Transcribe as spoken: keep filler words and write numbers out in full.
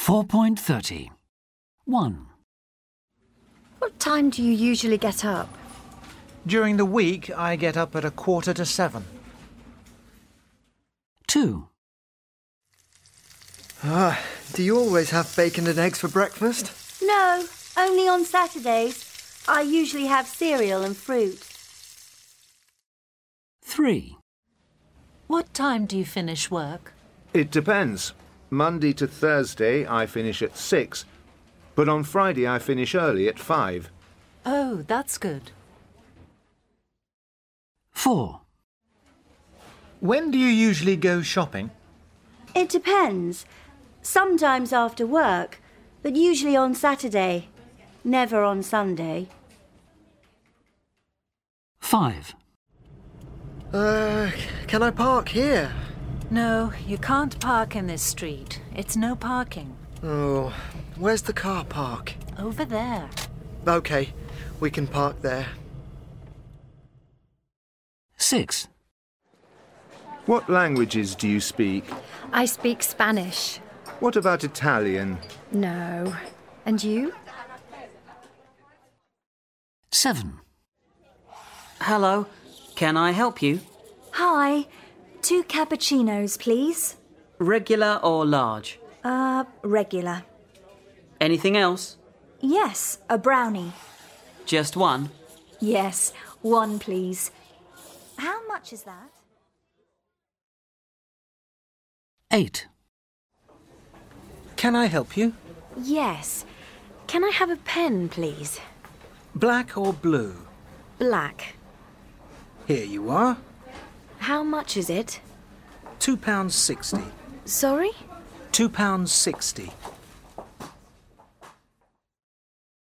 four point three oh. one. What time do you usually get up? During the week, I get up at a quarter to seven. two. Ah, do you always have bacon and eggs for breakfast? No, only on Saturdays. I usually have cereal and fruit. three. What time do you finish work? It depends. Monday to Thursday I finish at six, but on Friday I finish early at five. Oh, that's good. four. When do you usually go shopping? It depends. Sometimes after work, but usually on Saturday. Never on Sunday. five. Uh, can I park here? No, you can't park in this street. It's no parking. Oh, where's the car park? Over there. OK, we can park there. six. What languages do you speak? I speak Spanish. What about Italian? No. And you? seven. Hello, can I help you? Hi. Two cappuccinos, please. Regular or large? Uh, regular. Anything else? Yes, a brownie. Just one? Yes, one, please. How much is that? eight. Can I help you? Yes. Can I have a pen, please? Black or blue? Black. Here you are. How much is it? Two pounds sixty. Sorry? Two pounds sixty.